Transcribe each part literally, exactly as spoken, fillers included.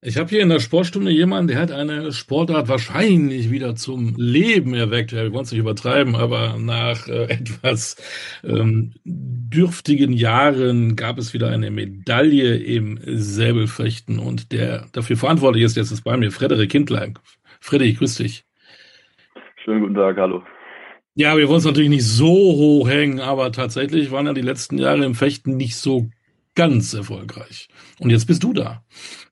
Ich habe hier in der Sportstunde jemanden, der hat eine Sportart wahrscheinlich wieder zum Leben erweckt. Ja, wir wollen es nicht übertreiben, aber nach äh, etwas ähm, dürftigen Jahren gab es wieder eine Medaille im Säbelfechten und der dafür verantwortlich ist, jetzt ist bei mir Frederik Kindlein. Frederik, grüß dich. Schönen guten Tag, hallo. Ja, wir wollen es natürlich nicht so hoch hängen, aber tatsächlich waren ja die letzten Jahre im Fechten nicht so ganz erfolgreich. Und jetzt bist du da.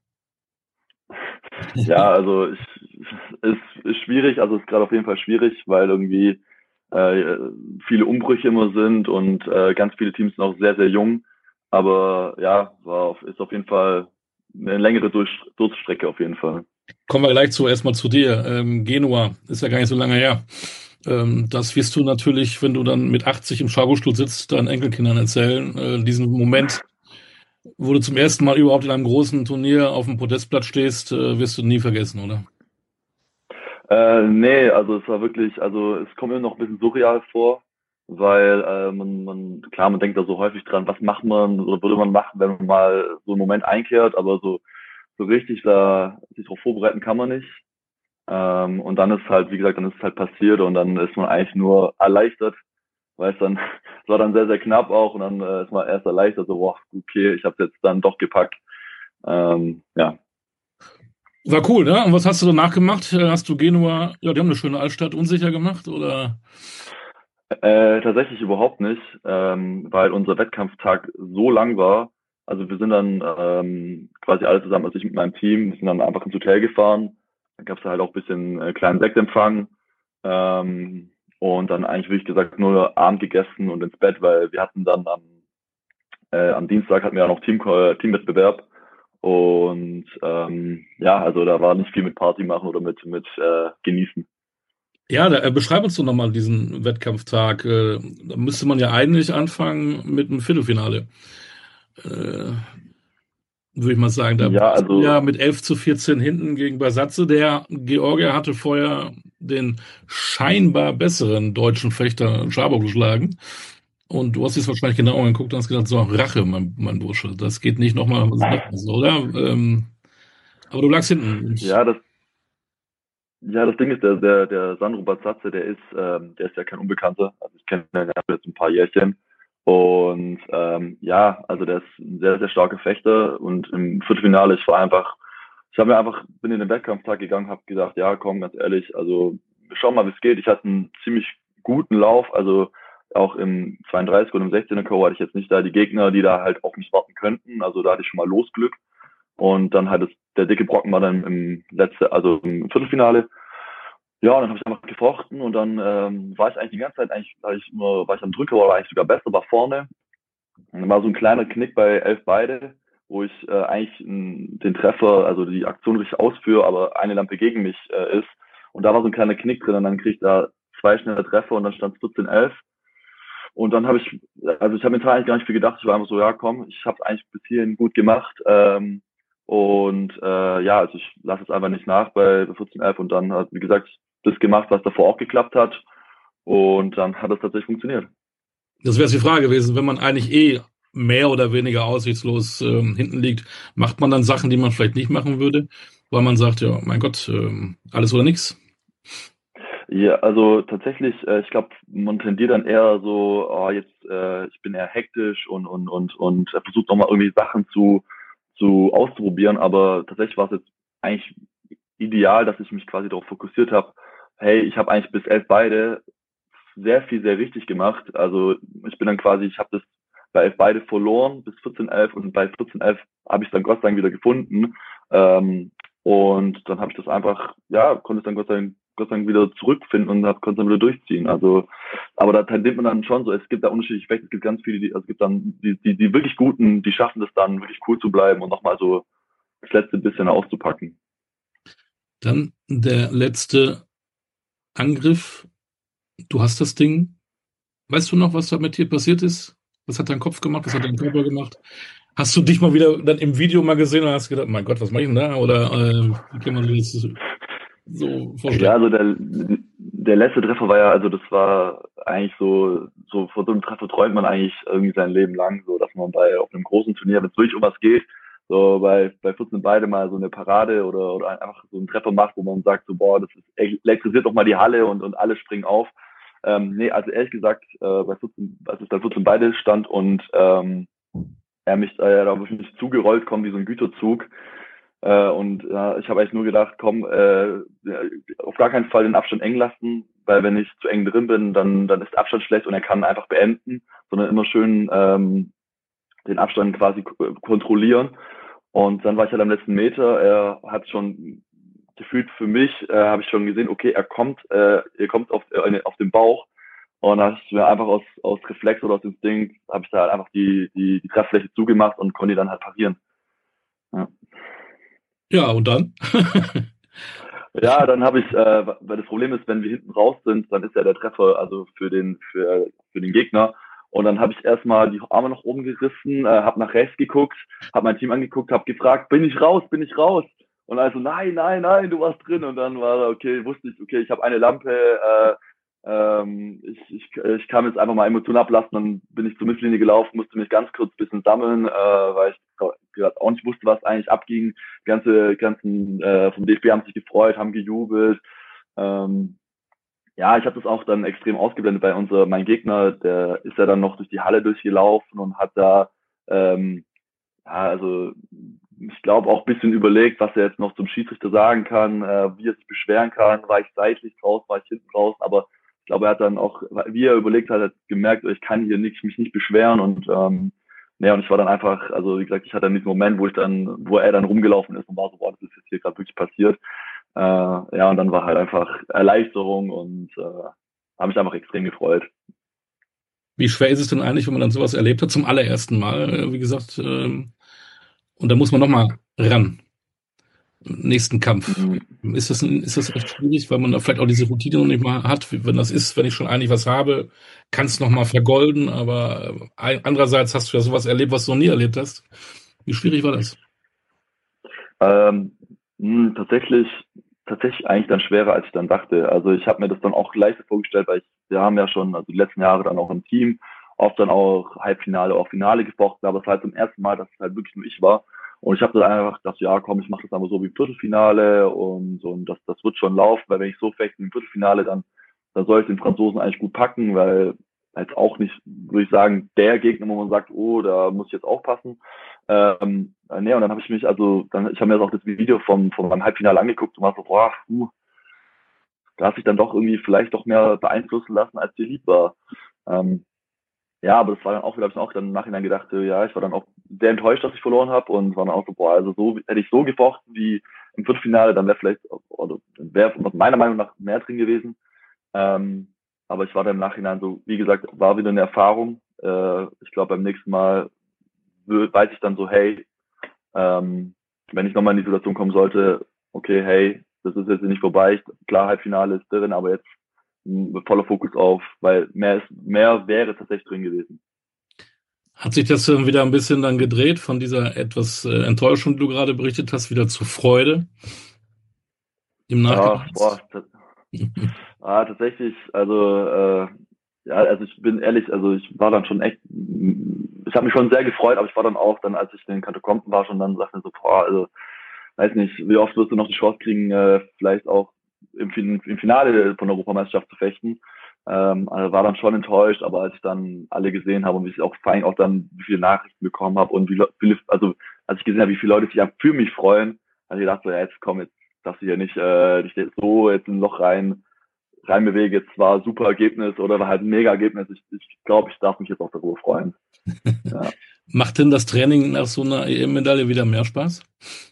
Ja, also ich, es ist schwierig, also es ist gerade auf jeden Fall schwierig, weil irgendwie äh, viele Umbrüche immer sind und äh, ganz viele Teams sind auch sehr, sehr jung. Aber ja, war auf, ist auf jeden Fall eine längere Durch Durststrecke auf jeden Fall. Kommen wir gleich zu, erstmal zu dir. Ähm, Genua ist ja gar nicht so lange her. Ähm, das wirst du natürlich, wenn du dann mit achtzig im Schaukelstuhl sitzt, deinen Enkelkindern erzählen. Äh, diesen Moment, wo du zum ersten Mal überhaupt in einem großen Turnier auf dem Podestplatz stehst, äh, wirst du nie vergessen, oder? Äh, nee, also es war wirklich, also es kommt mir noch ein bisschen surreal vor, weil äh, man, man, klar, man denkt da so häufig dran, was macht man oder würde man machen, wenn man mal so einen Moment einkehrt, aber so, so richtig da sich darauf vorbereiten kann man nicht. Ähm, und dann ist halt, wie gesagt, dann ist es halt passiert und dann ist man eigentlich nur erleichtert, weil es dann, es war dann sehr, sehr knapp auch und dann äh, ist man erst erleichtert, so, boah, okay, ich habe jetzt dann doch gepackt. Ähm, ja. War cool, ne? Und was hast du danach gemacht? Äh, Hast du Genua, ja, die haben eine schöne Altstadt, unsicher gemacht, oder? Äh, tatsächlich überhaupt nicht, ähm, weil unser Wettkampftag so lang war. Also wir sind dann ähm, quasi alle zusammen, also ich mit meinem Team, wir sind dann einfach ins Hotel gefahren. Dann gab es halt auch ein bisschen äh, kleinen Sektempfang. Ähm, und dann eigentlich, wie ich gesagt, nur Abend gegessen und ins Bett, weil wir hatten dann am, äh, am Dienstag hatten wir ja noch Team, äh, Teamwettbewerb. Und ähm, ja, also da war nicht viel mit Party machen oder mit, mit äh, genießen. Ja, da, äh, beschreib uns doch nochmal diesen Wettkampftag. Äh, da müsste man ja eigentlich anfangen mit einem Viertelfinale. Äh, Würde ich mal sagen. Da Ja, warst du ja also mit elf zu vierzehn hinten gegen Basatze. Der Georgier hatte vorher den scheinbar besseren deutschen Fechter Schabo geschlagen. Und du hast es wahrscheinlich genau angeguckt und hast gedacht, so, Rache, mein, mein Bursche. Das geht nicht nochmal noch mal so, oder? Ähm, aber du lagst hinten. Ich, ja, das Ja, das Ding ist, der, der, der Sandro Bazatze, der ist, ähm, der ist ja kein Unbekannter. Also ich kenne ihn ja jetzt ein paar Jährchen. Und ähm, ja, also der ist ein sehr, sehr starker Fechter. Und im Viertelfinale, ich war einfach, ich habe mir einfach, bin in den Wettkampftag gegangen, habe gesagt, ja, komm, ganz ehrlich, also wir schauen mal, wie es geht. Ich hatte einen ziemlich guten Lauf, also auch im zweiunddreißig und im sechzehner K O hatte ich jetzt nicht da die Gegner, die da halt auf mich warten könnten. Also da hatte ich schon mal Losglück. Und dann halt das, der dicke Brocken war dann im letzte, also im Viertelfinale. Ja, und dann habe ich einfach gefochten und dann ähm, war ich eigentlich die ganze Zeit eigentlich, war ich immer, war ich am Drücker, war eigentlich sogar besser, war vorne. Und dann war so ein kleiner Knick bei elf beide, wo ich äh, eigentlich m, den Treffer, also die Aktion richtig ausführe, aber eine Lampe gegen mich äh, ist. Und da war so ein kleiner Knick drin und dann krieg ich da zwei schnelle Treffer und dann stand es vierzehn elf. Und dann habe ich, also ich habe mir eigentlich gar nicht viel gedacht. Ich war einfach so, ja komm, ich habe eigentlich bis hierhin gut gemacht. Ähm, und äh, ja, also ich lasse es einfach nicht nach bei vierzehn elf und dann hat, wie gesagt, das gemacht, was davor auch geklappt hat. Und dann hat es tatsächlich funktioniert. das wäre jetzt die Frage gewesen, wenn man eigentlich eh mehr oder weniger aussichtslos ähm, hinten liegt, macht man dann Sachen, die man vielleicht nicht machen würde, weil man sagt, ja, mein Gott, ähm, alles oder nichts. Ja, also tatsächlich, äh, ich glaube, man tendiert dann eher so, oh, jetzt, äh, ich bin eher hektisch und und und und versucht nochmal irgendwie Sachen zu zu auszuprobieren, aber tatsächlich war es jetzt eigentlich ideal, dass ich mich quasi darauf fokussiert habe, hey, ich habe eigentlich bis elf beide sehr viel, sehr richtig gemacht. Also ich bin dann quasi, ich habe das bei elf beide verloren bis vierzehn elf und bei vierzehn elf habe ich dann Gott sei Dank wieder gefunden. Ähm, und dann habe ich das einfach, ja, konnte es dann Gott sei Dank, Gott sei Dank wieder zurückfinden und hab, konnte es dann wieder durchziehen. Also, aber da tendiert man dann schon so, es gibt da unterschiedliche Fechte, es gibt ganz viele, die, also es gibt dann die, die, die wirklich Guten, die schaffen das dann wirklich cool zu bleiben und nochmal so das letzte bisschen auszupacken. Dann der letzte Angriff. Du hast das Ding. Weißt du noch, was da mit dir passiert ist? Was hat dein Kopf gemacht? Was hat dein Körper gemacht? Hast du dich mal wieder dann im Video mal gesehen und hast gedacht, mein Gott, was mache ich denn da? Oder äh, wie kann man sich das so Ja, vorstellen? also der, der letzte Treffer war ja, also das war eigentlich so, so vor so einem Treffer träumt man eigentlich irgendwie sein Leben lang, so dass man bei auf einem großen Turnier, wenn es wirklich um was geht, so bei, bei vierzehn beide mal so eine Parade oder, oder einfach so einen Treffer macht, wo man sagt, so, boah, das ist, elektrisiert doch mal die Halle und, und alle springen auf. Ähm, nee, also ehrlich gesagt, äh, bei vierzehn, als es bei vierzehn beide stand und ähm, er mich äh, da wirklich zugerollt kommt wie so ein Güterzug. Äh, und äh, ich habe eigentlich nur gedacht, komm, äh, auf gar keinen Fall den Abstand eng lassen, weil wenn ich zu eng drin bin, dann, dann ist der Abstand schlecht und er kann einfach beenden, sondern immer schön ähm, den Abstand quasi k- kontrollieren. Und dann war ich halt am letzten Meter, er hat schon gefühlt für mich, äh, habe ich schon gesehen, okay, er kommt, äh, er kommt auf, äh, auf den Bauch. Und dann habe ich mir einfach aus, aus Reflex oder aus Instinkt, habe ich da halt einfach die, die, die Trefffläche zugemacht und konnte die dann halt parieren. Ja. Ja, und dann? Ja, dann habe ich, äh, weil das Problem ist, wenn wir hinten raus sind, dann ist ja der Treffer also für den für für den Gegner. Und dann habe ich erstmal die Arme nach oben gerissen, äh, habe nach rechts geguckt, habe mein Team angeguckt, habe gefragt, bin ich raus, bin ich raus? Und also nein, nein, nein, du warst drin. Und dann war okay, wusste ich, okay, ich habe eine Lampe, äh, ähm, ich, ich, ich kann jetzt einfach mal Emotionen ablassen, dann bin ich zur Mittellinie gelaufen, musste mich ganz kurz ein bisschen sammeln, äh, weil ich gerade auch nicht wusste, was eigentlich abging. Die ganze, ganzen äh, vom D F B haben sich gefreut, haben gejubelt. Ähm, ja, ich habe das auch dann extrem ausgeblendet bei unser, mein Gegner, der ist ja dann noch durch die Halle durchgelaufen und hat da, ähm, ja, also ich glaube auch ein bisschen überlegt, was er jetzt noch zum Schiedsrichter sagen kann, äh, wie er sich beschweren kann, war ich seitlich raus, war ich hinten raus, aber ich glaube, er hat dann auch, wie er überlegt hat, hat gemerkt, ich kann hier nicht, mich nicht beschweren und ähm, ja, und ich war dann einfach, also wie gesagt, ich hatte dann diesen Moment, wo ich dann, wo er dann rumgelaufen ist und war so, boah, das ist jetzt hier gerade wirklich passiert. Äh, ja, und dann war halt einfach Erleichterung und äh, habe mich einfach extrem gefreut. Wie schwer ist es denn eigentlich, wenn man dann sowas erlebt hat, zum allerersten Mal, äh, wie gesagt, ähm, und da muss man nochmal ran, nächsten Kampf. Mhm. Ist das, ist das echt schwierig, weil man da vielleicht auch diese Routine noch nicht mal hat? Wenn das ist, wenn ich schon eigentlich was habe, kann es nochmal vergolden, aber äh, andererseits hast du ja sowas erlebt, was du noch nie erlebt hast. Wie schwierig war das? Ähm, mh, tatsächlich, tatsächlich eigentlich dann schwerer, als ich dann dachte. Also ich habe mir das dann auch leichter vorgestellt, weil ich, wir haben ja schon, also die letzten Jahre dann auch im Team, oft dann auch Halbfinale, auch Finale gefochten, aber es war halt zum ersten Mal, dass es halt wirklich nur ich war. Und ich habe dann einfach gedacht, ja komm, ich mache das einfach so wie Viertelfinale und, und das, das wird schon laufen, weil wenn ich so fechte im Viertelfinale, dann, dann soll ich den Franzosen eigentlich gut packen, weil jetzt auch nicht, würde ich sagen, der Gegner, wo man sagt, oh, da muss ich jetzt aufpassen. Ähm, äh, nee, und dann habe ich mich, also, dann, ich habe mir jetzt auch das Video vom, vom beim Halbfinale angeguckt und war so, boah, uh, da hat sich dann doch irgendwie vielleicht doch mehr beeinflussen lassen, als dir lieb war. Ähm, ja, aber das war dann auch, glaube ich, auch dann im Nachhinein gedacht, äh, ja, ich war dann auch sehr enttäuscht, dass ich verloren habe und war dann auch so, boah, also so hätte ich so gefochten wie im Viertelfinale, dann wäre vielleicht, oder wäre meiner Meinung nach mehr drin gewesen. Ähm, aber ich war dann im Nachhinein so, wie gesagt, war wieder eine Erfahrung. Äh, ich glaube, beim nächsten Mal weiß ich dann so, hey, ähm, wenn ich nochmal in die Situation kommen sollte, okay, hey, das ist jetzt nicht vorbei, klar, Halbfinale ist drin, aber jetzt mh, voller Fokus auf, weil mehr ist, mehr wäre tatsächlich drin gewesen. Hat sich das dann wieder ein bisschen dann gedreht von dieser etwas äh, Enttäuschung, die du gerade berichtet hast, wieder zur Freude im Ah, Nachhinein? boah, das, ah, tatsächlich, also, äh, ja, also ich bin ehrlich, also ich war dann schon echt, ich habe mich schon sehr gefreut, aber ich war dann auch, dann als ich in den Katakomben war, schon dann sagte mir so, boah, also weiß nicht, wie oft wirst du noch die Chance kriegen, äh, vielleicht auch im, im Finale von der Europameisterschaft zu fechten. Ähm, also war dann schon enttäuscht, aber als ich dann alle gesehen habe und wie ich auch vor allem auch dann wie viele Nachrichten bekommen habe und wie viele, also als ich gesehen habe, wie viele Leute sich ja für mich freuen, habe ich gedacht, so, ja, jetzt komm, jetzt darfst du hier nicht äh, dich jetzt so jetzt in ein Loch rein reinbewege. Jetzt war super Ergebnis oder war halt ein mega Ergebnis. Ich, ich glaube, ich darf mich jetzt auch darüber freuen. Ja. Macht denn das Training nach so einer E M-Medaille wieder mehr Spaß?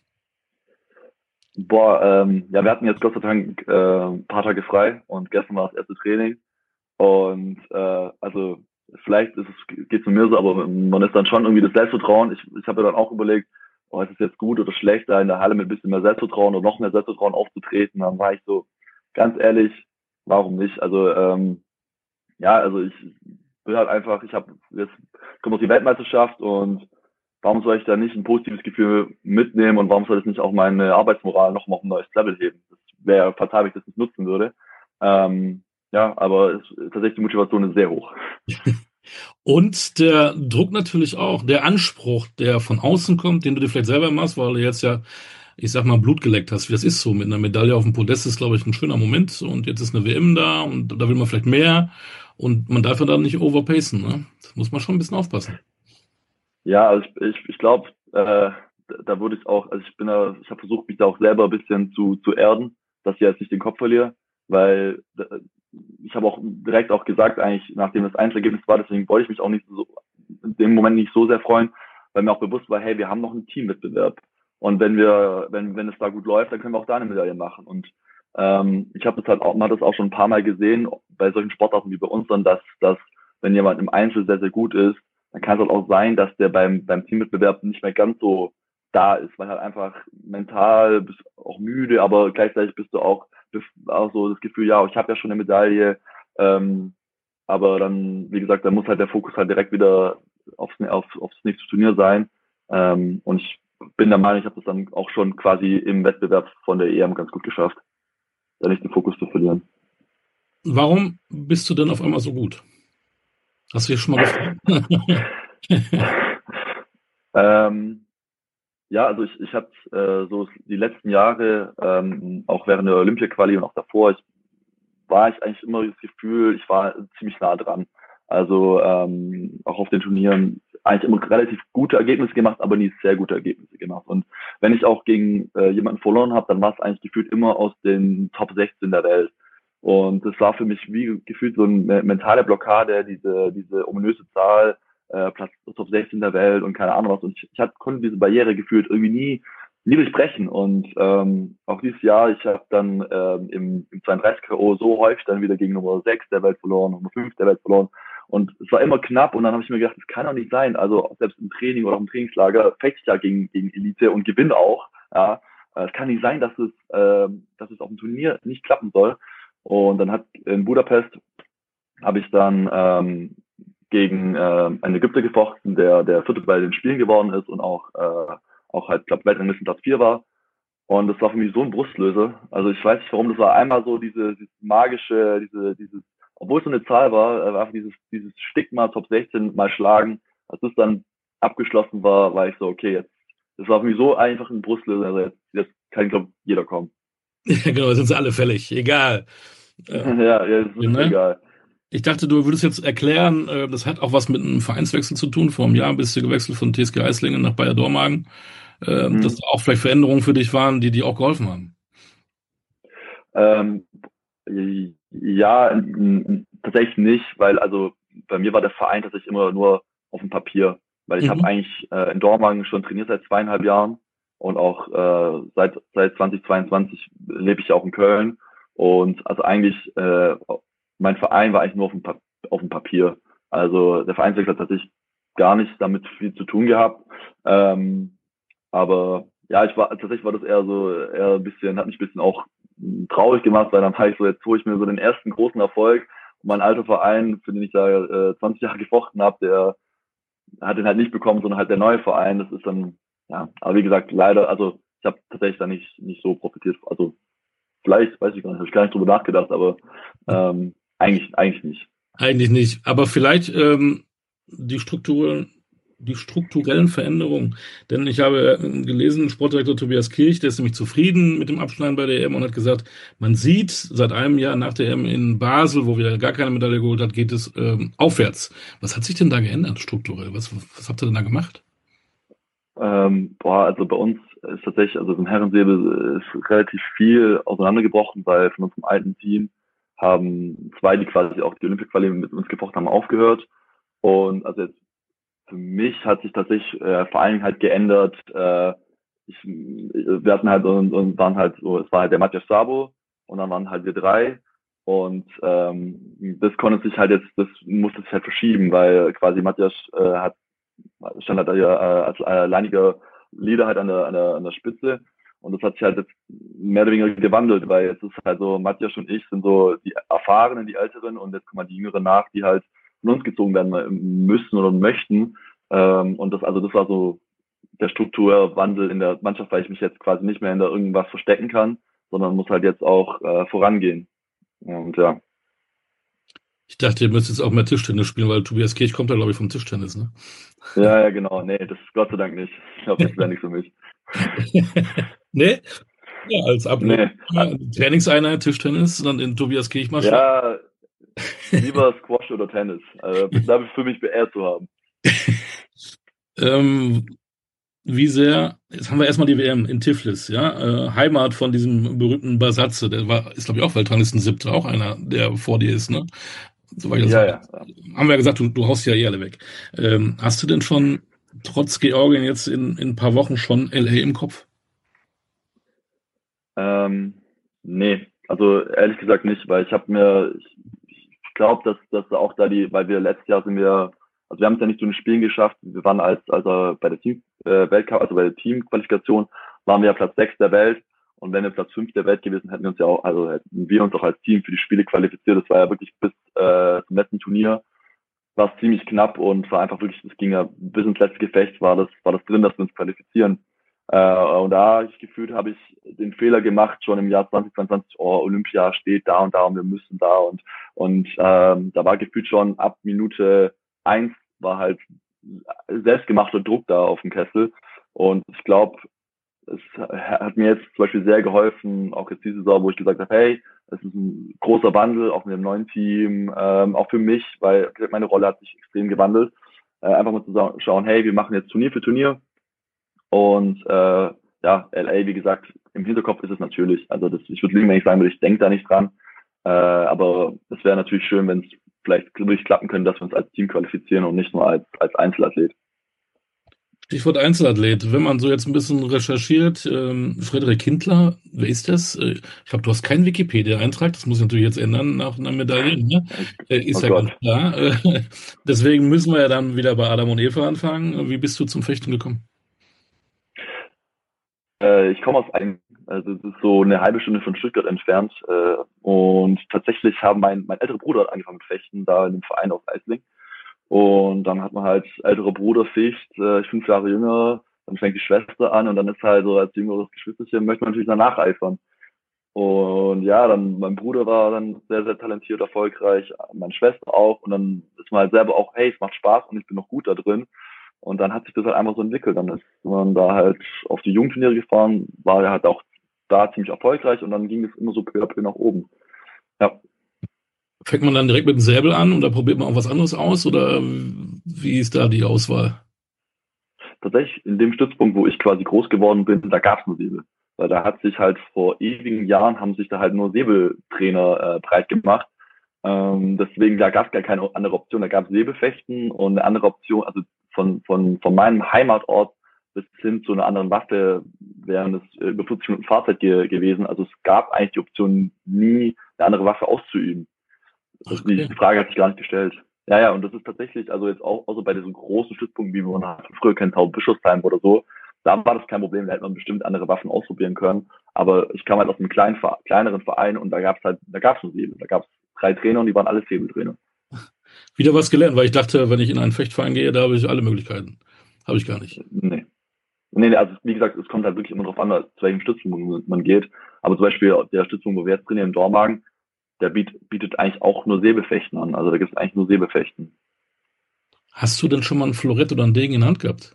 Boah, ähm, ja, wir hatten jetzt Gott sei Dank äh, ein paar Tage frei und gestern war das erste Training. Und äh, also vielleicht ist es, geht es mir so, aber man ist dann schon irgendwie das Selbstvertrauen. Ich, ich habe mir dann auch überlegt, oh, ist es jetzt gut oder schlecht, da in der Halle mit ein bisschen mehr Selbstvertrauen oder noch mehr Selbstvertrauen aufzutreten. Dann war ich so, ganz ehrlich, warum nicht? Also ähm, ja, also ich will halt einfach, ich habe jetzt kommt noch die Weltmeisterschaft und warum soll ich da nicht ein positives Gefühl mitnehmen und warum soll das nicht auch meine Arbeitsmoral noch mal auf ein neues Level heben? Das wäre fatal, wenn ich das nicht nutzen würde. Ähm, ja, aber es, tatsächlich die Motivation ist sehr hoch. Und der Druck natürlich auch, der Anspruch, der von außen kommt, den du dir vielleicht selber machst, weil du jetzt ja, ich sag mal, Blut geleckt hast, wie das ist so. Mit einer Medaille auf dem Podest ist, glaube ich, ein schöner Moment. Und jetzt ist eine W M da und da will man vielleicht mehr. Und man darf ja dann nicht overpacen, ne? Das muss man schon ein bisschen aufpassen. Ja, also ich, ich, ich glaube, äh, da würde ich auch, also ich bin da, ich habe versucht, mich da auch selber ein bisschen zu, zu erden, dass ich jetzt nicht den Kopf verliere, weil äh, ich habe auch direkt auch gesagt, eigentlich, nachdem das Einzelergebnis war, deswegen wollte ich mich auch nicht so, in dem Moment nicht so sehr freuen, weil mir auch bewusst war, hey, wir haben noch einen Teamwettbewerb. Und wenn wir, wenn, wenn es da gut läuft, dann können wir auch da eine Medaille machen. Und ähm, ich habe das halt auch, man hat das auch schon ein paar Mal gesehen, bei solchen Sportarten wie bei uns dann, dass, dass wenn jemand im Einzel sehr, sehr gut ist, dann kann es halt auch sein, dass der beim, beim Teamwettbewerb nicht mehr ganz so da ist, weil halt einfach mental bist auch müde, aber gleichzeitig bist du auch, auch so das Gefühl, ja, ich habe ja schon eine Medaille, ähm, aber dann, wie gesagt, dann muss halt der Fokus halt direkt wieder aufs, aufs, aufs nächste Turnier sein. Ähm, und ich bin der Meinung, ich habe das dann auch schon quasi im Wettbewerb von der E M ganz gut geschafft, da nicht den Fokus zu verlieren. Warum bist du denn auf einmal so gut? Hast du dich schon mal gefragt? ähm, Ja, also ich, ich habe äh, so die letzten Jahre, ähm, auch während der Olympia-Quali und auch davor, ich, war ich eigentlich immer das Gefühl, ich war ziemlich nah dran. Also ähm, auch auf den Turnieren eigentlich immer relativ gute Ergebnisse gemacht, aber nie sehr gute Ergebnisse gemacht. Und wenn ich auch gegen äh, jemanden verloren habe, dann war es eigentlich gefühlt immer aus den Top sechzehn der Welt. Und das war für mich wie gefühlt so eine mentale Blockade, diese, diese ominöse Zahl, äh, Platz Top sechzehn der Welt und keine Ahnung was. Und ich, ich hatte, konnte diese Barriere gefühlt irgendwie nie, nie durchbrechen. Und ähm, auch dieses Jahr, ich habe dann ähm, im, im zweiunddreißig K O so häufig dann wieder gegen Nummer sechs der Welt verloren, Nummer fünf der Welt verloren. Und es war immer knapp und dann habe ich mir gedacht, das kann doch nicht sein. Also selbst im Training oder im Trainingslager fechte ich ja gegen, gegen Elite und gewinne auch. Ja, es kann nicht sein, dass es, äh, dass es auf dem Turnier nicht klappen soll. Und dann hat in Budapest habe ich dann ähm, gegen äh, einen Ägypter gefochten, der der vierte bei den Spielen geworden ist und auch äh, auch halt, glaube Weltranglisten Platz vier war. Und das war für mich so ein Brustlöser. Also ich weiß nicht warum, das war einmal so diese, dieses magische, diese, dieses, obwohl es so eine Zahl war, äh, war einfach dieses, dieses Stigma Top sechzehn mal schlagen. Als das dann abgeschlossen war, war ich so, okay, jetzt, das war für mich so einfach ein Brustlöser. Also jetzt, jetzt kann, glaube jeder kommen. Ja, genau, sind sie alle fällig. Egal. Äh, Ja, ja, das ist super ne? egal. Ich dachte, du würdest jetzt erklären, äh, das hat auch was mit einem Vereinswechsel zu tun. Vor einem Jahr bist du gewechselt von T S G Eislingen nach Bayer Dormagen. Äh, dass Mhm. da auch vielleicht Veränderungen für dich waren, die dir auch geholfen haben. Ähm, ja, n- n- tatsächlich nicht, weil also bei mir war der Verein tatsächlich immer nur auf dem Papier, weil ich habe Mhm. eigentlich äh, in Dormagen schon trainiert seit zweieinhalb Jahren und auch äh, seit seit zweitausendzweiundzwanzig lebe ich ja auch in Köln und also eigentlich äh, mein Verein war eigentlich nur auf dem, Pa- auf dem Papier. Also der Vereinswechsel hat tatsächlich gar nicht damit viel zu tun gehabt. Ähm, aber ja, ich war tatsächlich war das eher so, eher ein bisschen, hat mich ein bisschen auch mh, traurig gemacht, weil dann war ich so, jetzt hole ich mir so den ersten großen Erfolg. Und mein alter Verein, für den ich da äh, zwanzig Jahre gefochten habe, der hat den halt nicht bekommen, sondern halt der neue Verein. Das ist dann, ja, aber wie gesagt, leider, also ich habe tatsächlich da nicht, nicht so profitiert. Also vielleicht, weiß ich gar nicht, habe ich gar nicht drüber nachgedacht, aber ähm, eigentlich, eigentlich nicht. Eigentlich nicht. Aber vielleicht ähm, die Strukturen, die strukturellen Veränderungen. Denn ich habe äh, gelesen, Sportdirektor Tobias Kirch, der ist nämlich zufrieden mit dem Abschneiden bei der E M und hat gesagt, man sieht seit einem Jahr nach der E M in Basel, wo wir gar keine Medaille geholt hat, geht es ähm, aufwärts. Was hat sich denn da geändert strukturell? Was, was habt ihr denn da gemacht? Ähm, boah, also bei uns ist tatsächlich, also im Herrensäbel ist relativ viel auseinandergebrochen, weil von unserem alten Team haben zwei, die quasi auch die Olympia-Quali mit uns gefochten haben, aufgehört. Und also jetzt für mich hat sich tatsächlich äh, vor allen Dingen halt geändert. Äh, ich, wir hatten halt und, und waren halt so, es war halt der Matthias Sabo und dann waren halt wir drei. Und ähm, das konnte sich halt jetzt, das musste sich halt verschieben, weil quasi Matthias äh, hat stand halt ja äh, als alleiniger Leader halt an der, an der, an der Spitze. Und das hat sich halt jetzt mehr oder weniger gewandelt, weil jetzt ist halt so, Matthias und ich sind so die Erfahrenen, die Älteren und jetzt kommen halt die Jüngeren nach, die halt von uns gezogen werden müssen oder möchten. Ähm, und das, also das war so der Strukturwandel in der Mannschaft, weil ich mich jetzt quasi nicht mehr hinter irgendwas verstecken kann, sondern muss halt jetzt auch äh, vorangehen. Und ja. Ich dachte, ihr müsst jetzt auch mehr Tischtennis spielen, weil Tobias Kirch kommt ja, glaube ich, vom Tischtennis, ne? Ja, ja, genau. Nee, das ist Gott sei Dank nicht. Ich glaube, das wäre nichts für mich. Ne? Ja, als Ablöser, Nee, ah, Trainingseinheit Tischtennis, dann in Tobias Kirch mal schlagen. ja, lieber Squash oder Tennis. Also, da für mich beehrt zu haben. Ähm, wie sehr, jetzt haben wir erstmal die W M in Tiflis, ja, äh, Heimat von diesem berühmten Basatze, der war, ist glaube ich auch Weltranglistensiebter, auch einer, der vor dir ist, ne? Soweit ich das Ja, weiß. ja. Ja. Haben wir ja gesagt, du, du haust ja eh alle weg. Ähm, hast du denn schon trotz Georgien jetzt in, in ein paar Wochen schon L A im Kopf? Ähm, nee, also ehrlich gesagt nicht, weil ich habe mir, ich, ich glaube, dass, dass auch da die, weil wir letztes Jahr sind wir, also wir haben es ja nicht zu den Spielen geschafft, wir waren als, also bei der Team, äh, Weltcup, also bei der Teamqualifikation waren wir ja Platz sechs der Welt und wenn wir Platz fünf der Welt gewesen, hätten wir uns ja auch, also hätten wir uns auch als Team für die Spiele qualifiziert. Das war ja wirklich bis äh, zum letzten Turnier war es ziemlich knapp und war einfach wirklich, es ging ja bis ins letzte Gefecht, war das, war das drin, dass wir uns qualifizieren. Äh, und da habe ich gefühlt, habe ich den Fehler gemacht, schon im Jahr zwanzig zweiundzwanzig, oh, Olympia steht da und da und wir müssen da und, und ähm, da war gefühlt schon ab Minute eins war halt selbstgemachter Druck da auf dem Kessel. Und ich glaube, es hat mir jetzt zum Beispiel sehr geholfen, auch jetzt diese Saison, wo ich gesagt habe, hey, es ist ein großer Wandel, auch mit dem neuen Team, ähm, auch für mich, weil meine Rolle hat sich extrem gewandelt. Äh, einfach mal zu schauen, hey, wir machen jetzt Turnier für Turnier und äh, ja, L A, wie gesagt, im Hinterkopf ist es natürlich. Also das, ich würde lügen, wenn ich sagen würde, ich denke da nicht dran. Äh, aber es wäre natürlich schön, wenn es vielleicht wirklich klappen könnte, dass wir uns als Team qualifizieren und nicht nur als, als Einzelathlet. Stichwort Einzelathlet. Wenn man so jetzt ein bisschen recherchiert, ähm, Frederik Kindler, wer ist das? Äh, ich glaube, du hast keinen Wikipedia-Eintrag, das muss ich natürlich jetzt ändern nach einer Medaille, ne? Äh, ist Oh ja ganz Gott. klar. Äh, deswegen müssen wir ja dann wieder bei Adam und Eva anfangen. Wie bist du zum Fechten gekommen? Äh, ich komme aus Eim, also es ist so eine halbe Stunde von Stuttgart entfernt. Äh, und tatsächlich haben mein, mein älterer Bruder hat angefangen mit Fechten, da in dem Verein aus Eisling. Und dann hat man halt älterer Bruder ficht, äh, ich fünf Jahre jünger, dann fängt die Schwester an und dann ist halt so als jüngeres Geschwisterchen möchte man natürlich danach eifern. Und ja, dann mein Bruder war dann sehr, sehr talentiert, erfolgreich, meine Schwester auch. Und dann ist man halt selber auch, hey, es macht Spaß und ich bin noch gut da drin. Und dann hat sich das halt einfach so entwickelt. Dann ist man da halt auf die Jugendturniere gefahren, war ja halt auch da ziemlich erfolgreich und dann ging es immer so peu à peu nach oben. Ja, Fängt man dann direkt mit dem Säbel an oder probiert man auch was anderes aus oder wie ist da die Auswahl? tatsächlich in dem Stützpunkt, wo ich quasi groß geworden bin, da gab es nur Säbel. Weil da hat sich halt vor ewigen Jahren haben sich da halt nur Säbeltrainer äh, breit gemacht. Ähm, deswegen, da gab es gar keine andere Option. Da gab es Säbelfechten und eine andere Option, also von, von, von meinem Heimatort bis hin zu einer anderen Waffe wären es über vierzig Minuten Fahrzeit ge gewesen. Also es gab eigentlich die Option, nie eine andere Waffe auszuüben. Das, die, Okay. die Frage hat sich gar nicht gestellt. Ja, ja, und das ist tatsächlich, also jetzt auch, außer bei diesen großen Stützpunkten, wie man halt früher kennt, Taubenbischofsheim oder so, da war das kein Problem, da hätte man bestimmt andere Waffen ausprobieren können. Aber ich kam halt aus einem kleinen, kleineren Verein und da gab's halt, da gab's nur Säbel. Da gab's drei Trainer und die waren alle Säbeltrainer. Wieder was gelernt, weil ich dachte, wenn ich in einen Fechtverein gehe, da habe ich alle Möglichkeiten. Habe ich gar nicht. Nee. Nee, nee, also wie gesagt, es kommt halt wirklich immer darauf an, zu welchem Stützpunkt man geht. Aber zum Beispiel der Stützpunkt, wo wir jetzt trainieren, im Dormagen, der bietet, bietet eigentlich auch nur Säbelfechten an. Also da gibt's eigentlich nur Säbelfechten. Hast du denn schon mal ein Florett oder ein Degen in der Hand gehabt?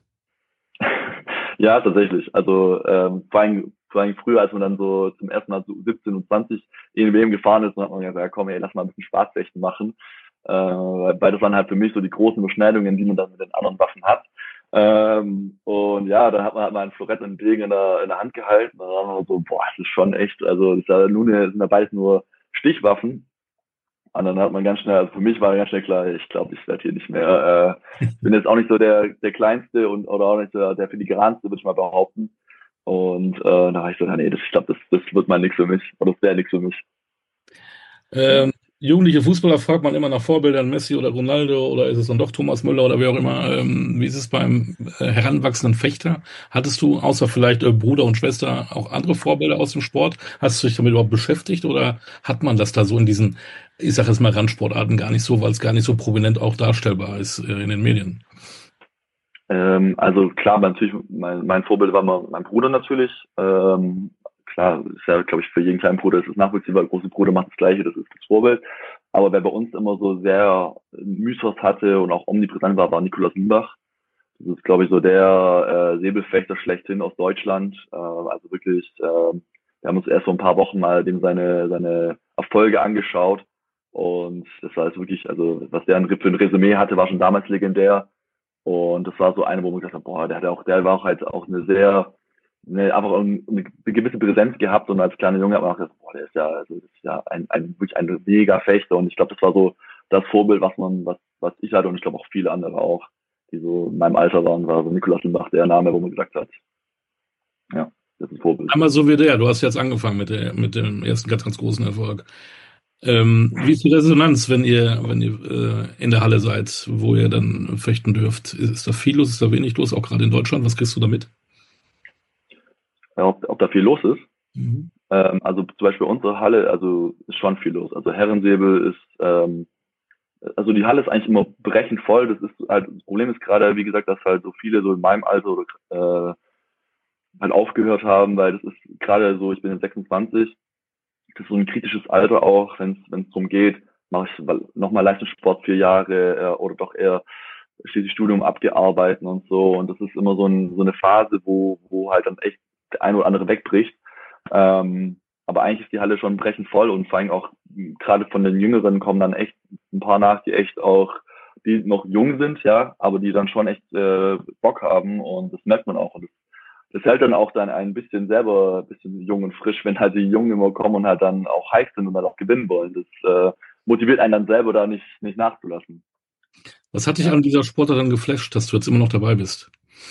Ja, tatsächlich. Also ähm, vor, allem, vor allem früher, als man dann so zum ersten Mal so siebzehn und zwanzig in die W M gefahren ist, dann hat man gesagt, ja, komm, ey, lass mal ein bisschen Spaßfechten machen. Äh, weil das waren halt für mich so die großen Überschneidungen, die man dann mit den anderen Waffen hat. Ähm, und ja, dann hat man halt mal ein Florett und einen Degen in der, in der Hand gehalten. Und dann haben wir so, boah, das ist schon echt, also das ist ja nur eine, sind ja beides nur Stichwaffen. Und dann hat man ganz schnell, also für mich war ganz schnell klar, ich glaube, ich werde hier nicht mehr, äh, bin jetzt auch nicht so der, der Kleinste und oder auch nicht so der Filigranste, würde ich mal behaupten. Und äh, da war ich so, ja, nee, das, ich glaube, das, das wird mal nichts für mich. Oder das wäre nichts für mich. Ja. Ähm, jugendliche Fußballer fragt man immer nach Vorbildern, Messi oder Ronaldo oder ist es dann doch Thomas Müller oder wer auch immer. Ähm, wie ist es beim äh, heranwachsenden Fechter? Hattest du außer vielleicht äh, Bruder und Schwester auch andere Vorbilder aus dem Sport? Hast du dich damit überhaupt beschäftigt oder hat man das da so in diesen, ich sage jetzt mal Randsportarten gar nicht so, weil es gar nicht so prominent auch darstellbar ist äh, in den Medien? Ähm, also klar, natürlich, mein, mein Vorbild war mal mein Bruder natürlich. Ähm, klar, ist ja, glaube ich, für jeden kleinen Bruder ist es nachvollziehbar. Der große Bruder macht das Gleiche, das ist das Vorbild. Aber wer bei uns immer so sehr Mythos hatte und auch omnipräsent war, war Nikolaus Limbach. Das ist, glaube ich, so der äh, Säbelfechter schlechthin aus Deutschland. Äh, also wirklich, äh, wir haben uns erst vor ein paar Wochen mal dem seine, seine Erfolge angeschaut. Und das war jetzt wirklich, also was der für ein Resümee hatte, war schon damals legendär. Und das war so eine, wo man gesagt hat, boah, der hat auch, der war auch halt auch eine sehr, eine, einfach eine, eine gewisse Präsenz gehabt. Und als kleiner Junge hat man auch gesagt, boah, der ist ja, also das ist ja ein, ein wirklich ein mega Fechter. Und ich glaube, das war so das Vorbild, was man, was, was ich hatte und ich glaube auch viele andere auch, die so in meinem Alter waren, war so Nikolaus Limbach der Name, wo man gesagt hat, ja, das ist ein Vorbild. Einmal so wie der, du hast jetzt angefangen mit der, mit dem ersten ganz, ganz großen Erfolg. Ähm, wie ist die Resonanz, wenn ihr, wenn ihr äh, in der Halle seid, wo ihr dann fechten dürft? Ist, ist da viel los, ist da wenig los, auch gerade in Deutschland? Was kriegst du da mit? Ja, ob, ob da viel los ist. Mhm. Ähm, also zum Beispiel unsere Halle, also ist schon viel los. Also Herrensäbel ist, ähm, also die Halle ist eigentlich immer brechend voll. Das ist halt, das Problem ist gerade, wie gesagt, dass halt so viele so in meinem Alter oder, äh, halt aufgehört haben, weil das ist gerade so, ich bin jetzt sechsundzwanzig, das ist so ein kritisches Alter auch, wenn es darum geht, mache ich nochmal Leistungssport vier Jahre äh, oder doch eher schließlich Studium abgearbeitet und so. Und das ist immer so, ein, so eine Phase, wo, wo halt dann echt der eine oder andere wegbricht. Ähm, aber eigentlich ist die Halle schon brechend voll und vor allem auch gerade von den Jüngeren kommen dann echt ein paar nach, die echt auch, die noch jung sind, ja, aber die dann schon echt äh, Bock haben und das merkt man auch. Und das, das hält dann auch dann ein bisschen selber ein bisschen jung und frisch, wenn halt die Jungen immer kommen und halt dann auch heiß sind und dann auch gewinnen wollen. Das äh, motiviert einen dann selber da nicht, nicht nachzulassen. Was hat dich Ja. an dieser Sportart dann geflasht, dass du jetzt immer noch dabei bist?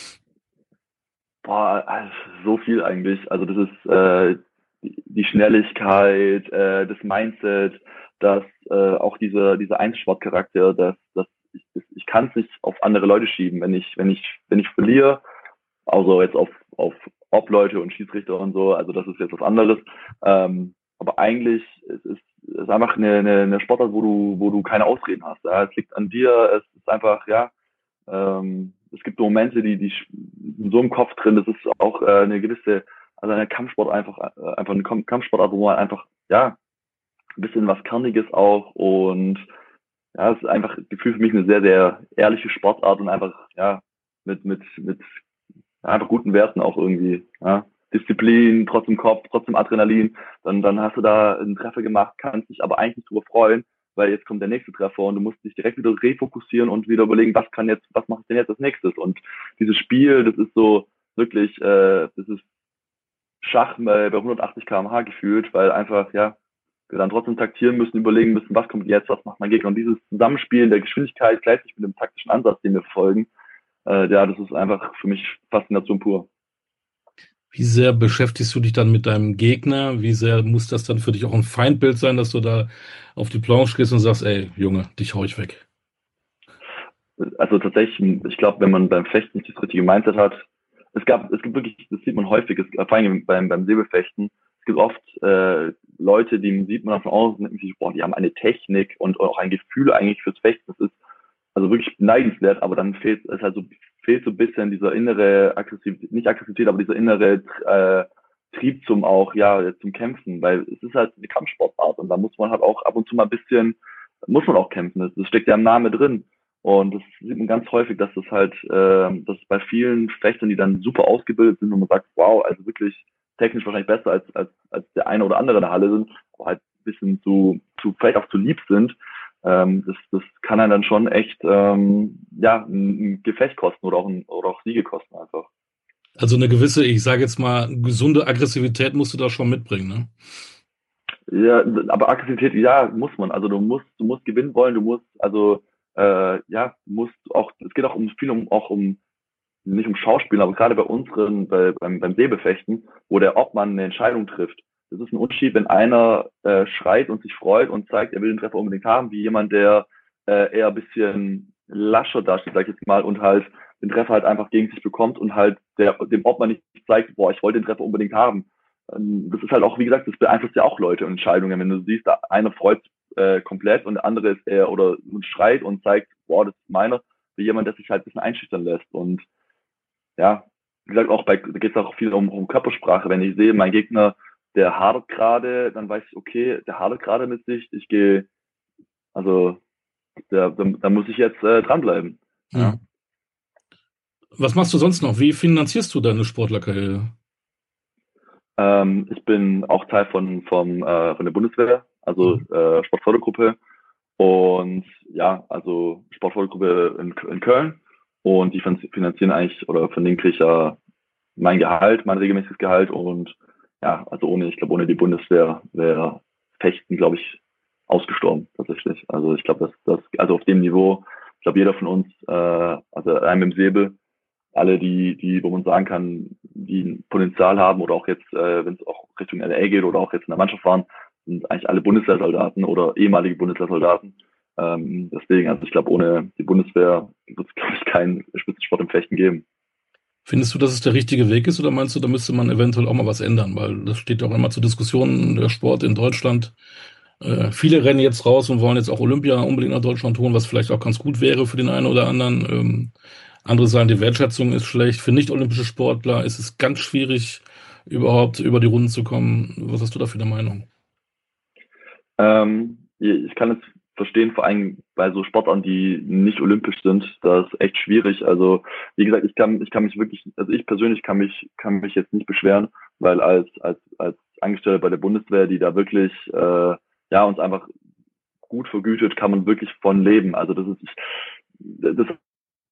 Boah, also so viel eigentlich. Also das ist äh, die, die Schnelligkeit, äh, das Mindset, das äh, auch dieser dieser Einzelsportcharakter, dass dass ich, das, ich kann es nicht auf andere Leute schieben, wenn ich wenn ich wenn ich verliere, außer jetzt auf auf Obleute und Schiedsrichter und so. Also das ist jetzt was anderes. Ähm, aber eigentlich es ist es ist einfach eine, eine, eine Sportart, wo du wo du keine Ausreden hast. Ja? Es liegt an dir. Es ist einfach ja. Ähm, es gibt so Momente, die, die sind so im Kopf drin, das ist auch äh, eine gewisse, also eine Kampfsport einfach, äh, einfach eine Kampfsportart, wo man einfach, ja, ein bisschen was Kerniges auch und ja, es ist einfach gefühlt für mich eine sehr, sehr ehrliche Sportart und einfach, ja, mit, mit, mit ja, einfach guten Werten auch irgendwie, ja. Disziplin, trotzdem Kopf, trotzdem Adrenalin, dann, dann hast du da einen Treffer gemacht, kannst dich aber eigentlich nicht drüber freuen, weil jetzt kommt der nächste Treffer und du musst dich direkt wieder refokussieren und wieder überlegen, was kann jetzt, was mache ich denn jetzt als nächstes? Und dieses Spiel, das ist so wirklich, äh, das ist Schach bei, bei hundertachtzig Kilometer pro Stunde gefühlt, weil einfach, ja, wir dann trotzdem taktieren müssen, überlegen müssen, was kommt jetzt, was macht mein Gegner. Und dieses Zusammenspielen der Geschwindigkeit gleichzeitig mit dem taktischen Ansatz, den wir verfolgen, äh, ja, das ist einfach für mich Faszination pur. Wie sehr beschäftigst du dich dann mit deinem Gegner? Wie sehr muss das dann für dich auch ein Feindbild sein, dass du da auf die Planche gehst und sagst, ey, Junge, dich hau ich weg? Also tatsächlich, ich glaube, wenn man beim Fechten nicht das richtige Mindset hat, es gab, es gibt wirklich, das sieht man häufig, es, vor allem beim, beim Säbelfechten, es gibt oft äh, Leute, die sieht man von außen, denkt sich, boah, die haben eine Technik und auch ein Gefühl eigentlich fürs Fechten. Das ist also wirklich beneidenswert, aber dann fehlt es halt so, fehlt so ein bisschen dieser innere Aggressivität, nicht Aggressivität, aber dieser innere äh, Trieb zum auch, ja, zum Kämpfen, weil es ist halt eine Kampfsportart und da muss man halt auch ab und zu mal ein bisschen, muss man auch kämpfen. Das, das steckt ja im Namen drin. Und das sieht man ganz häufig, dass das halt, äh, dass bei vielen Fechtern, die dann super ausgebildet sind und man sagt, wow, also wirklich technisch wahrscheinlich besser als, als, als der eine oder andere in der Halle sind, aber halt ein bisschen zu, zu, vielleicht auch zu lieb sind, ähm, das, das kann einen dann schon echt, ähm, ja, ein, ein Gefecht kosten oder auch, ein, oder auch Siege kosten einfach. Also eine gewisse, ich sage jetzt mal, gesunde Aggressivität musst du da schon mitbringen, ne? Ja, aber Aggressivität, ja, muss man. Also du musst, du musst gewinnen wollen, du musst, also äh, ja, du musst auch, es geht auch um viel um auch um nicht um Schauspielen, aber gerade bei unseren, bei, beim, beim Säbelfechten, wo der Obmann eine Entscheidung trifft. Das ist ein Unterschied, wenn einer äh, schreit und sich freut und zeigt, er will den Treffer unbedingt haben, wie jemand, der äh, eher ein bisschen lascher dasteht, sag ich jetzt mal, und halt den Treffer halt einfach gegen sich bekommt und halt der, dem Obmann nicht zeigt, boah, ich wollte den Treffer unbedingt haben. Ähm, das ist halt auch, wie gesagt, das beeinflusst ja auch Leute und Entscheidungen. Wenn du siehst, da einer freut äh, komplett und der andere ist eher oder und schreit und zeigt, boah, das ist meiner, wie jemand, der sich halt ein bisschen einschüchtern lässt. Und ja, wie gesagt, auch bei, da geht es auch viel um, um Körpersprache. Wenn ich sehe, mein Gegner, der hadert gerade, dann weiß ich, okay, der hadert gerade mit sich, ich gehe Also da, da, da muss ich jetzt äh, dranbleiben. Hm. Ja. Was machst du sonst noch? Wie finanzierst du deine Sportlerkarriere? Ähm, ich bin auch Teil von, vom, äh, von der Bundeswehr, also Mhm. äh, Sportfördergruppe. Und ja, also Sportfördergruppe in, in Köln. Und die finanzieren eigentlich, oder von denen kriege ich ja mein Gehalt, mein regelmäßiges Gehalt. Und ja, also ohne, ich glaube, ohne die Bundeswehr wäre Fechten, glaube ich, ausgestorben tatsächlich. Also ich glaube, dass das, also auf dem Niveau, ich glaube, jeder von uns, äh, also einem im Säbel, alle, die, die, wo man sagen kann, die ein Potenzial haben oder auch jetzt, äh, wenn es auch Richtung N R A geht oder auch jetzt in der Mannschaft fahren, sind eigentlich alle Bundeswehrsoldaten oder ehemalige Bundeswehrsoldaten. Ähm, deswegen, also ich glaube, ohne die Bundeswehr wird es, glaube ich, keinen Spitzensport im Fechten geben. Findest du, dass es der richtige Weg ist oder meinst du, da müsste man eventuell auch mal was ändern? Weil das steht ja auch immer zur Diskussion, der Sport in Deutschland. Äh, viele rennen jetzt raus und wollen jetzt auch Olympia unbedingt nach Deutschland holen, was vielleicht auch ganz gut wäre für den einen oder anderen. Ähm, andere sagen, die Wertschätzung ist schlecht. Für nicht-olympische Sportler ist es ganz schwierig, überhaupt über die Runden zu kommen. Was hast du da für eine Meinung? Ähm, ich kann es verstehen, vor allem bei so Sportarten, die nicht olympisch sind, das ist echt schwierig. Also wie gesagt, ich kann, ich kann mich wirklich, also ich persönlich kann mich, kann mich jetzt nicht beschweren, weil als als als Angestellter bei der Bundeswehr, die da wirklich äh, ja uns einfach gut vergütet, kann man wirklich von leben. Also das ist das ist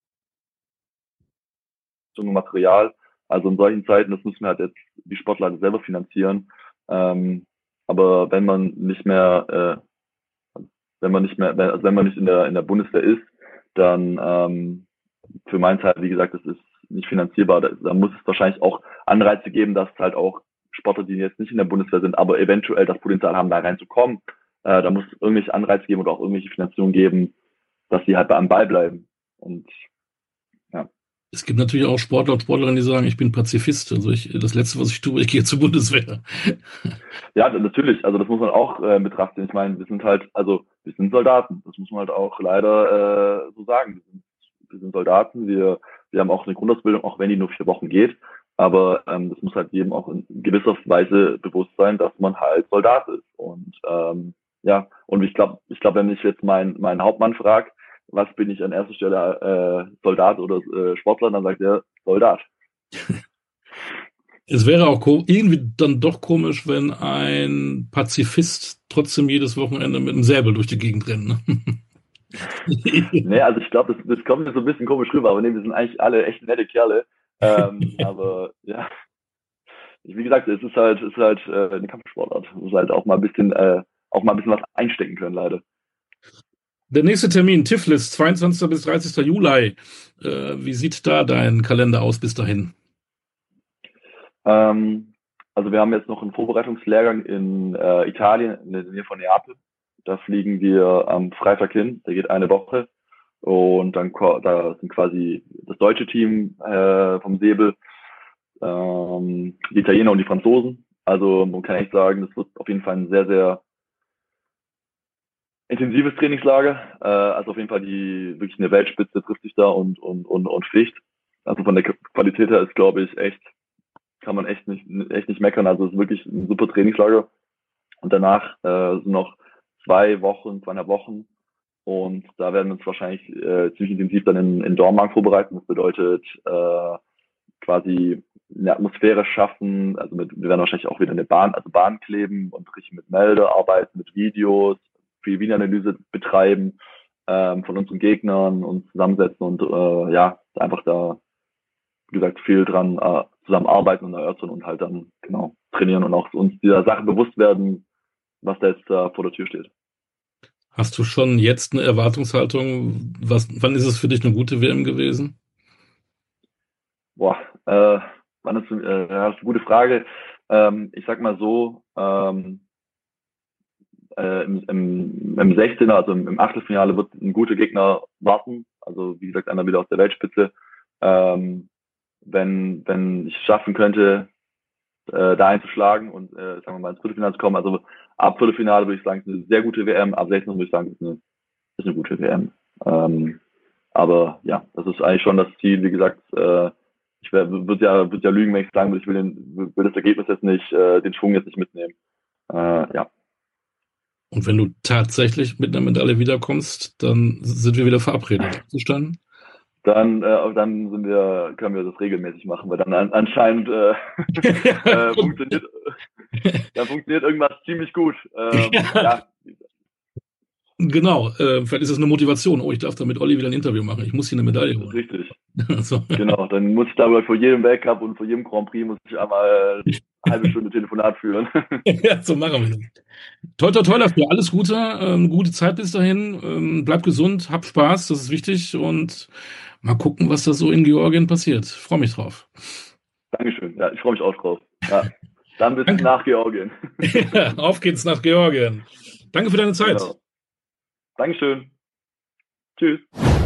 so ein Material. Also in solchen Zeiten, das müssen wir halt jetzt die Sportler selber finanzieren. Ähm, aber wenn man nicht mehr äh, wenn man nicht mehr, also wenn man nicht in der in der Bundeswehr ist, dann ähm, für meinen Teil, wie gesagt, das ist nicht finanzierbar. Da, da muss es wahrscheinlich auch Anreize geben, dass halt auch Sportler, die jetzt nicht in der Bundeswehr sind, aber eventuell das Potenzial haben, da reinzukommen, äh, da muss es irgendwelche Anreize geben oder auch irgendwelche Finanzierung geben, dass sie halt am Ball bleiben. Und ja. Es gibt natürlich auch Sportler und Sportlerinnen, die sagen, ich bin Pazifist. Also ich, das Letzte, was ich tue, ich gehe zur Bundeswehr. Ja, natürlich, also das muss man auch äh, betrachten. Ich meine, wir sind halt, also wir sind Soldaten, das muss man halt auch leider äh, so sagen. Wir sind, wir sind Soldaten, wir, wir haben auch eine Grundausbildung, auch wenn die nur vier Wochen geht. Aber ähm, das muss halt jedem auch in gewisser Weise bewusst sein, dass man halt Soldat ist. Und ähm, ja, und ich glaube, ich glaube, wenn ich jetzt meinen meinen Hauptmann frage, was bin ich an erster Stelle, äh, Soldat oder äh, Sportler, dann sagt er Soldat. Es wäre auch ko- irgendwie dann doch komisch, wenn ein Pazifist trotzdem jedes Wochenende mit einem Säbel durch die Gegend rennt. Ne? Nee, also ich glaube, das, das kommt mir so ein bisschen komisch rüber, aber nee, wir sind eigentlich alle echt nette Kerle. Ähm, aber ja, wie gesagt, es ist halt, es ist halt äh, eine Kampfsportart. Es ist halt auch mal ein bisschen, äh, auch mal ein bisschen was einstecken können, leider. Der nächste Termin, Tiflis, zweiundzwanzigsten bis dreißigsten Juli. Äh, wie sieht da dein Kalender aus bis dahin? Ähm, also wir haben jetzt noch einen Vorbereitungslehrgang in äh, Italien, in der Nähe von Neapel. Da fliegen wir am Freitag hin. Der geht eine Woche. Und dann da sind quasi das deutsche Team äh, vom Säbel, ähm, die Italiener und die Franzosen. Also man kann echt sagen, das wird auf jeden Fall ein sehr, sehr intensives Trainingslager. Äh, also auf jeden Fall die wirklich eine Weltspitze trifft sich da und und und und Pflicht. Also von der Qualität her ist, glaube ich, echt, kann man echt nicht echt nicht meckern. Also es ist wirklich ein super Trainingslager. Und danach äh, sind noch zwei Wochen, zweieinhalb Wochen. Und da werden wir uns wahrscheinlich äh, ziemlich intensiv dann in, in Dormagen vorbereiten. Das bedeutet äh, quasi eine Atmosphäre schaffen. Also mit, wir werden wahrscheinlich auch wieder eine Bahn, also Bahn kleben und richtig mit Melder arbeiten, mit Videos, viel Videoanalyse betreiben ähm, von unseren Gegnern und zusammensetzen und äh, ja, einfach da, wie gesagt, viel dran äh, zusammenarbeiten und erörtern und halt dann genau trainieren und auch uns dieser Sache bewusst werden, was da jetzt äh, vor der Tür steht. Hast du schon jetzt eine Erwartungshaltung? Was, wann ist es für dich eine gute W M gewesen? Boah, äh, wann ist, äh, das ist eine gute Frage. Ähm, ich sag mal so, ähm, äh, im, im, im sechzehner, also im, im Achtelfinale wird ein guter Gegner warten. Also wie gesagt, einer wieder aus der Weltspitze. Ähm, wenn, wenn ich es schaffen könnte, äh, da einzuschlagen und äh, sagen wir mal ins Viertelfinale zu kommen. Also ab Viertelfinale würde ich sagen, ist eine sehr gute W M, ab sechzehn würde ich sagen, ist eine, ist eine gute W M. Ähm, aber ja, das ist eigentlich schon das Ziel. Wie gesagt, äh, ich würde ja, würd ja lügen, wenn ich sagen würde, ich will, den, will das Ergebnis jetzt nicht, äh, den Schwung jetzt nicht mitnehmen. Äh, ja. Und wenn du tatsächlich mit einer Medaille wiederkommst, dann sind wir wieder verabredet. Verstanden? Dann, äh, dann sind wir, können wir das regelmäßig machen, weil dann an, anscheinend äh, äh, funktioniert, dann funktioniert irgendwas ziemlich gut. Ähm, ja. Genau, äh, vielleicht ist das eine Motivation. Oh, ich darf da mit Olli wieder ein Interview machen. Ich muss hier eine Medaille holen. Richtig. So. Genau, dann muss ich da vor jedem Weltcup und vor jedem Grand Prix muss ich einmal eine halbe Stunde Telefonat führen. Ja, so machen wir das. Toi, toi, toi dafür. Alles Gute, ähm, gute Zeit bis dahin. Ähm, bleib gesund, hab Spaß, das ist wichtig. Und mal gucken, was da so in Georgien passiert. Freue mich drauf. Dankeschön. Ja, ich freue mich auch drauf. Ja. Dann bis Danke. nach Georgien. Ja, auf geht's nach Georgien. Danke für deine Zeit. Genau. Dankeschön. Tschüss.